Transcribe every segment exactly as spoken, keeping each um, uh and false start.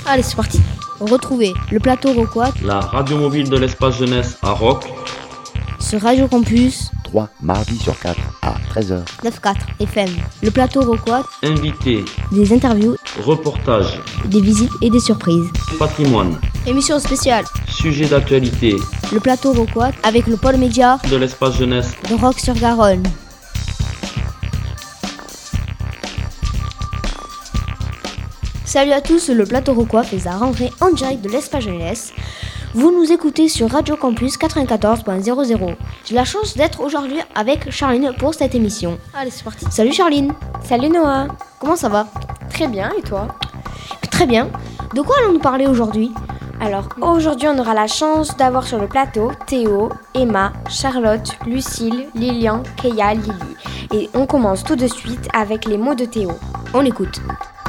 Allez, c'est parti. Retrouvez le plateau Rocquois, la radio mobile de l'espace jeunesse à Roc, sur Radio Campus trois mardi sur quatre à treize heures. neuf virgule quatre F M. Le plateau Rocquois, invités, des interviews, reportages, des visites et des surprises. Patrimoine, émission spéciale, sujets d'actualité. Le plateau Rocquois avec le pôle média de l'espace jeunesse de Roc-sur-Garonne. Salut à tous, le plateau Rocquois fait sa rentrée en direct de l'espace jeunesse. Vous nous écoutez sur Radio Campus quatre-vingt-quatorze point zéro zéro. J'ai la chance d'être aujourd'hui avec Charline pour cette émission. Allez, c'est parti. Salut Charline. Salut Noah. Comment ça va? Très bien, et toi? Très bien. De quoi allons-nous parler aujourd'hui? Alors, aujourd'hui, on aura la chance d'avoir sur le plateau Théo, Emma, Charlotte, Lucille, Lilian, Keia, Lily. Et on commence tout de suite avec les mots de Théo. On écoute.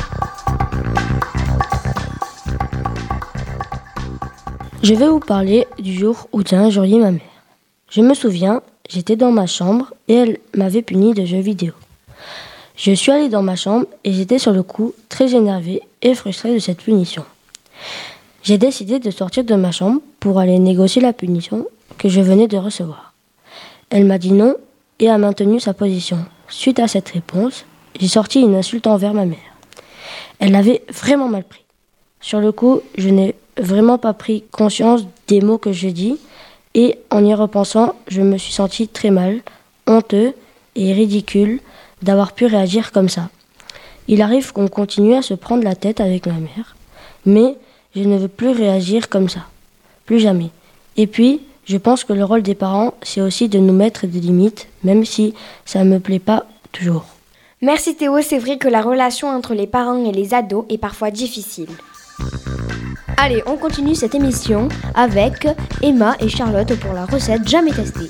Je vais vous parler du jour où j'ai injurié ma mère. Je me souviens, j'étais dans ma chambre et elle m'avait puni de jeux vidéo. Je suis allé dans ma chambre et j'étais sur le coup très énervé et frustré de cette punition. J'ai décidé de sortir de ma chambre pour aller négocier la punition que je venais de recevoir. Elle m'a dit non et a maintenu sa position. Suite à cette réponse, j'ai sorti une insulte envers ma mère. Elle l'avait vraiment mal pris. Sur le coup, je n'ai vraiment pas pris conscience des mots que je dis et en y repensant, je me suis senti très mal, honteux et ridicule d'avoir pu réagir comme ça. Il arrive qu'on continue à se prendre la tête avec ma mère, mais je ne veux plus réagir comme ça, plus jamais. Et puis, je pense que le rôle des parents, c'est aussi de nous mettre des limites, même si ça ne me plaît pas toujours. Merci Théo, c'est vrai que la relation entre les parents et les ados est parfois difficile. Allez, on continue cette émission avec Emma et Charlotte pour la recette jamais testée.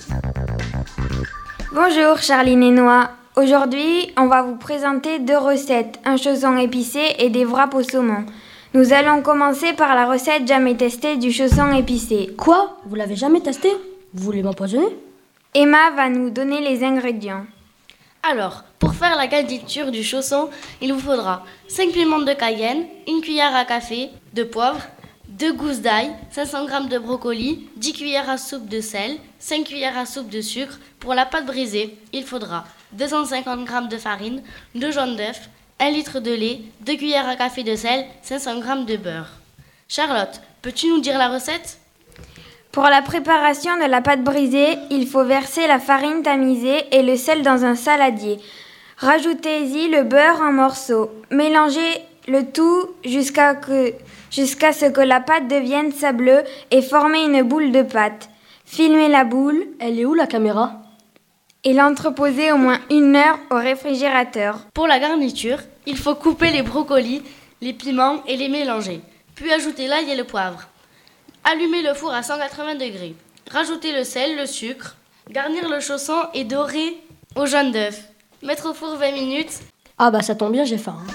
Bonjour Charline et Noah. Aujourd'hui, on va vous présenter deux recettes, un chausson épicé et des wraps au saumon. Nous allons commencer par la recette jamais testée du chausson épicé. Quoi? Vous l'avez jamais testé? Vous voulez m'empoisonner? Emma va nous donner les ingrédients. Alors, pour faire la garniture du chausson, il vous faudra cinq piments de Cayenne, une cuillère à café de poivre, deux gousses d'ail, cinq cents grammes de brocoli, dix cuillères à soupe de sel, cinq cuillères à soupe de sucre. Pour la pâte brisée, il faudra deux cent cinquante grammes de farine, deux jaunes d'œufs, un litre de lait, deux cuillères à café de sel, cinq cents grammes de beurre. Charlotte, peux-tu nous dire la recette? Pour la préparation de la pâte brisée, il faut verser la farine tamisée et le sel dans un saladier. Rajoutez-y le beurre en morceaux. Mélangez le tout jusqu'à, que, jusqu'à ce que la pâte devienne sableuse et formez une boule de pâte. Filmez la boule. Elle est où la caméra? Et l'entreposez au moins une heure au réfrigérateur. Pour la garniture, il faut couper les brocolis, les piments et les mélanger. Puis ajouter l'ail et le poivre. Allumez le four à cent quatre-vingts degrés. Rajoutez le sel, le sucre. Garnir le chausson et dorer au jaune d'œuf. Mettre au four vingt minutes. Ah bah ça tombe bien, j'ai faim.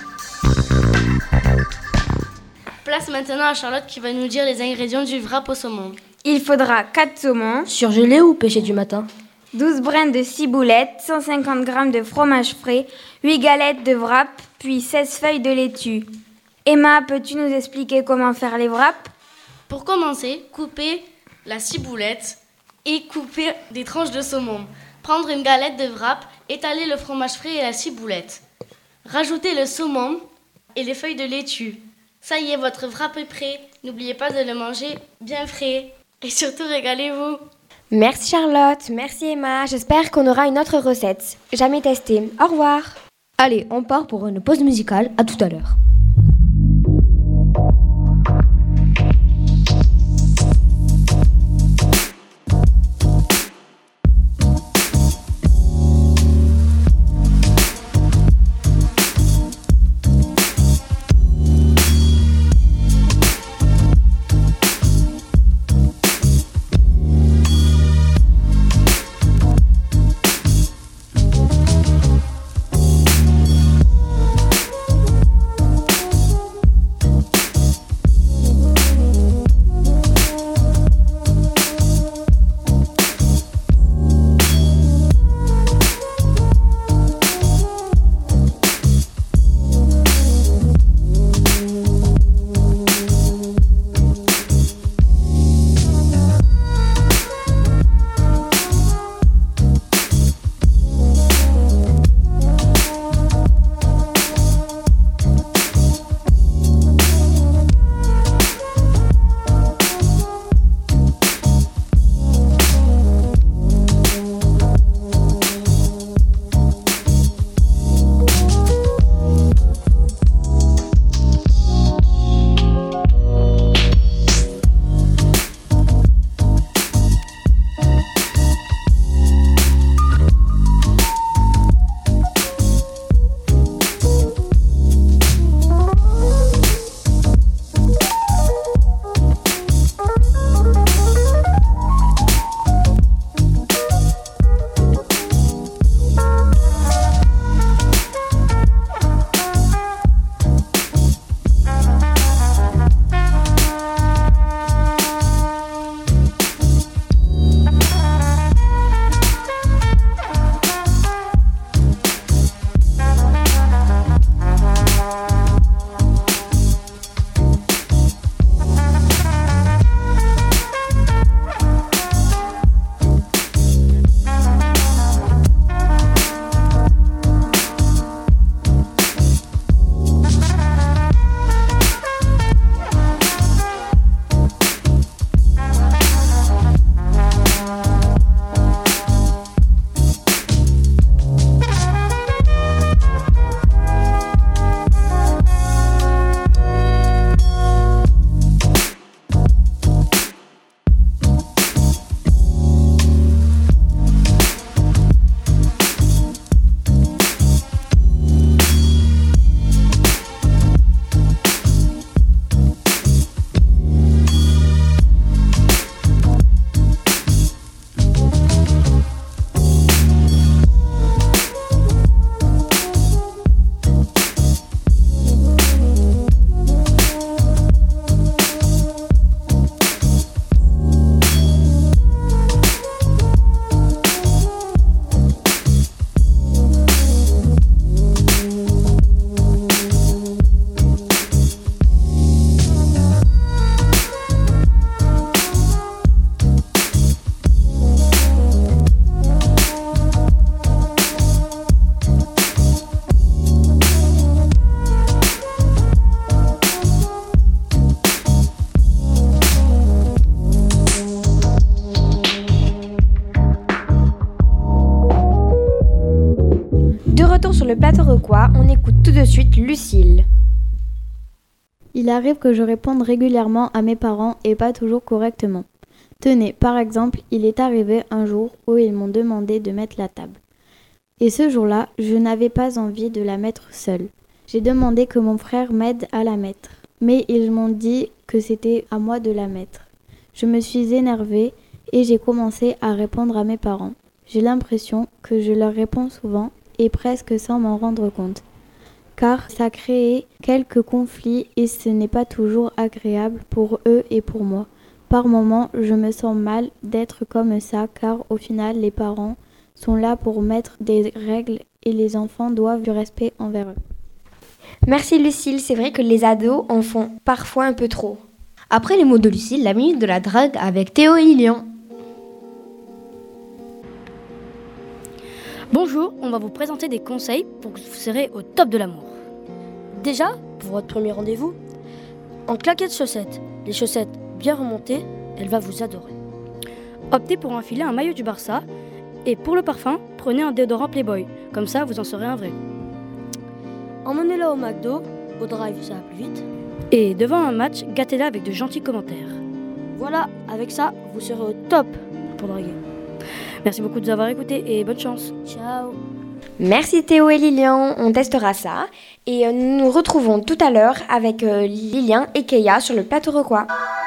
Place maintenant à Charlotte qui va nous dire les ingrédients du wrap au saumon. Il faudra quatre saumons. Surgelés ou pêchés du matin? douze brins de ciboulette, cent cinquante grammes de fromage frais, huit galettes de wrap, puis seize feuilles de laitue. Emma, peux-tu nous expliquer comment faire les wraps? Pour commencer, coupez la ciboulette et coupez des tranches de saumon. Prendre une galette de wrap, étaler le fromage frais et la ciboulette. Rajoutez le saumon et les feuilles de laitue. Ça y est, votre wrap est prêt. N'oubliez pas de le manger bien frais. Et surtout, régalez-vous. Merci Charlotte, merci Emma. J'espère qu'on aura une autre recette. Jamais testée. Au revoir. Allez, on part pour une pause musicale. À tout à l'heure. De retour sur le plateau Rocquois, on écoute tout de suite Lucille. Il arrive que je réponde régulièrement à mes parents et pas toujours correctement. Tenez, par exemple, il est arrivé un jour où ils m'ont demandé de mettre la table. Et ce jour-là, je n'avais pas envie de la mettre seule. J'ai demandé que mon frère m'aide à la mettre, mais ils m'ont dit que c'était à moi de la mettre. Je me suis énervée et j'ai commencé à répondre à mes parents. J'ai l'impression que je leur réponds souvent et presque sans m'en rendre compte. Car ça a créé quelques conflits et ce n'est pas toujours agréable pour eux et pour moi. Par moments, je me sens mal d'être comme ça car au final, les parents sont là pour mettre des règles et les enfants doivent du respect envers eux. Merci Lucille, c'est vrai que les ados en font parfois un peu trop. Après les mots de Lucille, la minute de la drague avec Théo et Lilian. Bonjour, on va vous présenter des conseils pour que vous serez au top de l'amour. Déjà, pour votre premier rendez-vous, en claquettes chaussettes, les chaussettes bien remontées, elle va vous adorer. Optez pour enfiler un maillot du Barça et pour le parfum, prenez un déodorant Playboy, comme ça vous en serez un vrai. Emmenez-la au McDo, au drive ça va plus vite. Et devant un match, gâtez-la avec de gentils commentaires. Voilà, avec ça, vous serez au top pour draguer. Merci beaucoup de nous avoir écoutés et bonne chance. Ciao. Merci Théo et Lilian, on testera ça. Et nous nous retrouvons tout à l'heure avec euh, Lilian et Keia sur le plateau Rocquois.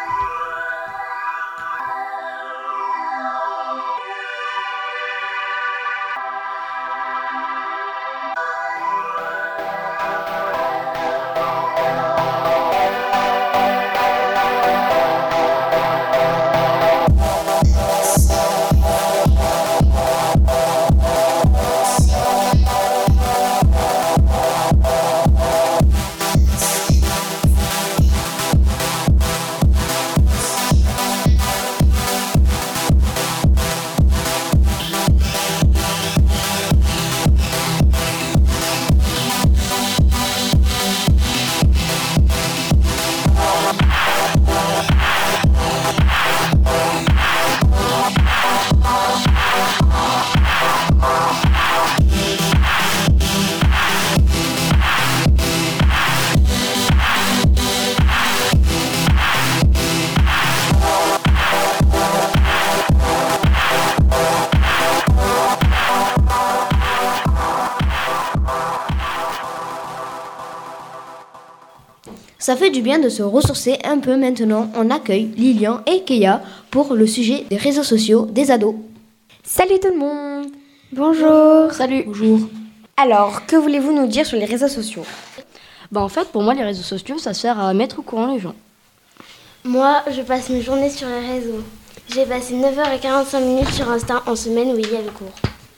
Ça fait du bien de se ressourcer un peu maintenant. On accueille Lilian et Keia pour le sujet des réseaux sociaux des ados. Salut tout le monde. Bonjour. Salut. Bonjour. Alors, que voulez-vous nous dire sur les réseaux sociaux ? Bah en fait, pour moi, les réseaux sociaux, ça sert à mettre au courant les gens. Moi, je passe mes journées sur les réseaux. J'ai passé neuf heures quarante-cinq minutes sur Insta en semaine où il y avait cours.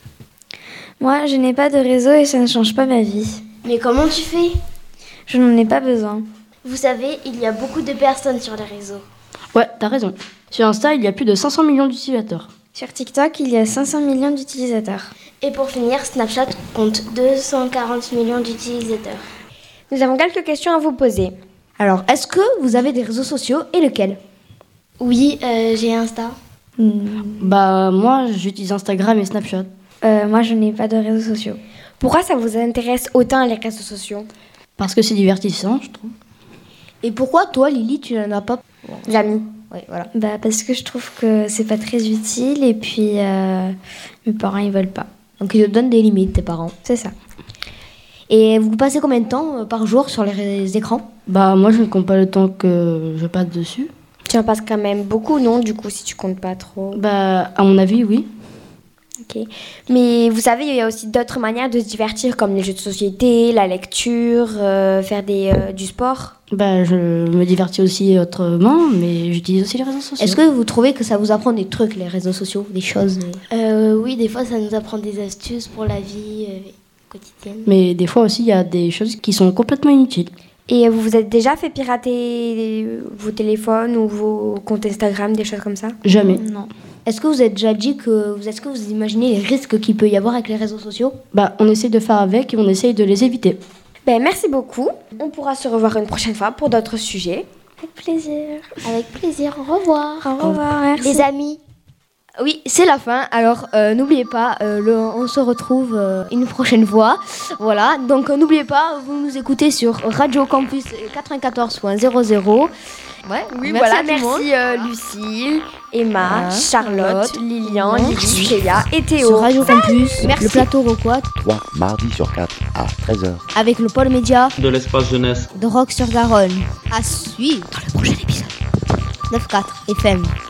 Moi, je n'ai pas de réseau et ça ne change pas ma vie. Mais comment tu fais ? Je n'en ai pas besoin. Vous savez, il y a beaucoup de personnes sur les réseaux. Ouais, t'as raison. Sur Insta, il y a plus de cinq cents millions d'utilisateurs. Sur TikTok, il y a cinq cents millions d'utilisateurs. Et pour finir, Snapchat compte deux cent quarante millions d'utilisateurs. Nous avons quelques questions à vous poser. Alors, est-ce que vous avez des réseaux sociaux et lesquels ? Oui, euh, j'ai Insta. Hmm. Bah moi, j'utilise Instagram et Snapchat. Euh, moi, je n'ai pas de réseaux sociaux. Pourquoi ça vous intéresse autant les réseaux sociaux ? Parce que c'est divertissant, je trouve. Et pourquoi toi, Lily, tu n'en as pas ? D'amis. Oui, voilà. Bah, parce que je trouve que c'est pas très utile et puis euh, mes parents ils veulent pas. Donc ils te donnent des limites, tes parents. C'est ça. Et vous passez combien de temps euh, par jour sur les, les écrans ? Bah moi, je ne compte pas le temps que je passe dessus. Tu en passes quand même beaucoup, non ? Du coup, si tu comptes pas trop. Bah à mon avis, oui. Ok. Mais vous savez, il y a aussi d'autres manières de se divertir, comme les jeux de société, la lecture, euh, faire des, euh, du sport. Bah je me divertis aussi autrement, mais j'utilise aussi les réseaux sociaux. Est-ce que vous trouvez que ça vous apprend des trucs, les réseaux sociaux, des choses ? Euh, oui, des fois, ça nous apprend des astuces pour la vie euh, quotidienne. Mais des fois aussi, il y a des choses qui sont complètement inutiles. Et vous vous êtes déjà fait pirater vos téléphones ou vos comptes Instagram, des choses comme ça ? Jamais. Non. Est-ce que vous avez déjà dit que... Est-ce que vous imaginez les risques qu'il peut y avoir avec les réseaux sociaux ? Bah on essaie de faire avec et on essaye de les éviter. Ben, merci beaucoup. On pourra se revoir une prochaine fois pour d'autres sujets. Avec plaisir. Avec plaisir, au revoir. Au revoir, merci. Les amis, Oui, c'est la fin. Alors, euh, n'oubliez pas, euh, le, on se retrouve euh, une prochaine fois. Voilà, donc euh, n'oubliez pas, vous nous écoutez sur Radio Campus quatre-vingt-quatorze point zéro zéro. Ouais, Oui, merci voilà, à tout le monde. merci euh, Lucille, Emma, Voilà. Charlotte, Lilian, Lilian, Lily, Kéa et Théo. Sur Radio Campus, Merci. le plateau Rocquois, trois mardis sur quatre à treize heures. Avec le pôle média De l'espace jeunesse. de Rock sur Garonne. à suivre. Dans le prochain épisode. neuf quatre F M.